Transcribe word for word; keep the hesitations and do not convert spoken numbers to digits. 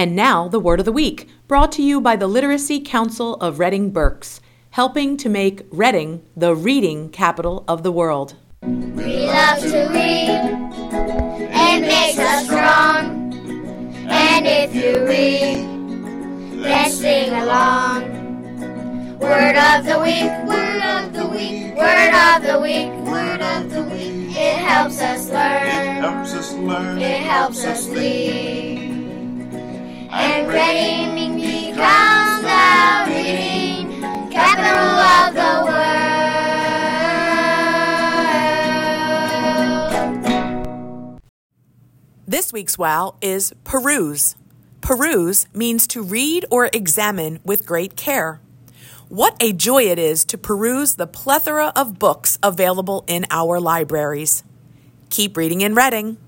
And now, the Word of the Week, brought to you by the Literacy Council of Reading Berks, helping to make Reading the reading capital of the world. We love to read. It makes us strong. And if you read, let's sing along. Word of the week, word of the week, word of the week, word of the week. It helps us learn. It helps us learn. It helps us lead. And Reading becomes the reading capital of the world. This week's wow is peruse. Peruse means to read or examine with great care. What a joy it is to peruse the plethora of books available in our libraries. Keep reading and reading.